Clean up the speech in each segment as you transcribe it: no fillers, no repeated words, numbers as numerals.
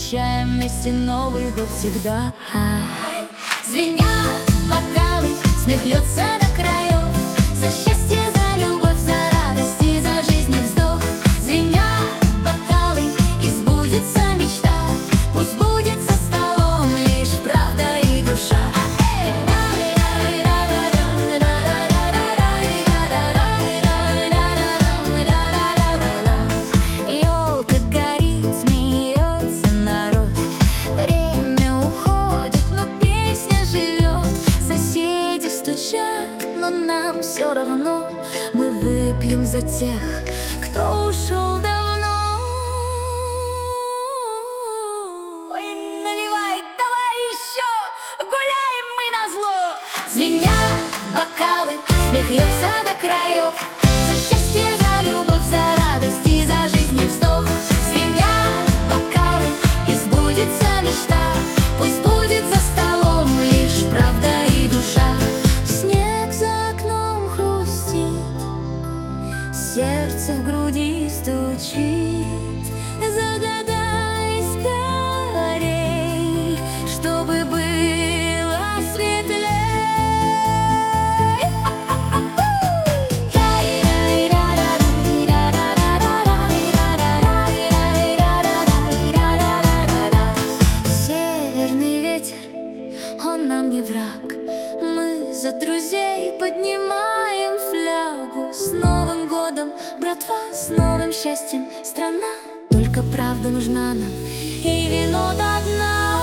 встречаем вместе Новый год всегда. Звенят бокалы, смех льется до краев, за счастье, за любовь, за радость и за жизнь и вздох. Звенят бокалы, и сбудется мечта, пусть будет за столом лишь правда и душа. Ёлка горит, смеется народ, время уходит, но песня живет. Соседи стучат, но нам все равно, мы выпьем за тех, кто ушел давно. Ой, наливай, давай еще, гуляем мы назло. Звенят бокалы, смех льется до краев, за счастье, за любовь, за радость и за жизнь и вздох. Звенят бокалы, и сбудется мечта, пусть будет за столом лишь правда и душа. Снег за окном хрустит, сердце в груди стучит. Загадай скорей, чтобы было светлей. Северный ветер, он нам не враг, мы за друзей поднимаем флягу. С Новым годом, братва, с новым счастьем, страна. Только правда нужна нам, и вино до дна.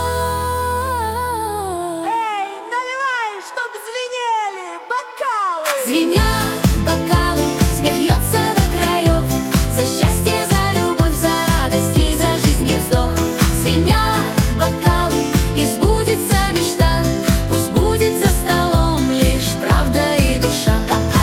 Эй, наливай, чтоб звенели бокалы! Звенят бокалы, смех льется до краев, за счастье, за любовь, за радость и за жизнь и вздох. Звенят бокалы, и сбудется мечта, пусть будет за столом лишь правда и душа.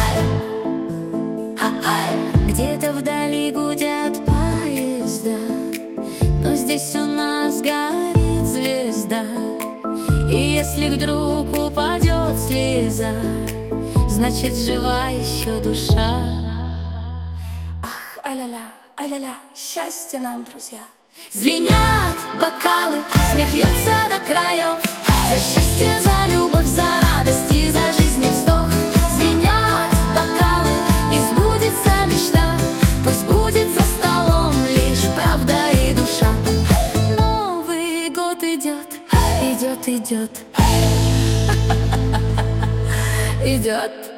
Где-то вдали гудят поезда, но здесь у нас горит звезда. И если вдруг упадет слеза, значит, жива еще душа. Ах, ай-ля-ля, счастье нам, друзья! Звенят бокалы, смех льется до краев, за счастье, за любовь, за радость и за жизнь и вздох. Звенят бокалы, и сбудется мечта, пусть будет за столом лишь правда и душа. Новый год идет, идет, идет, идет.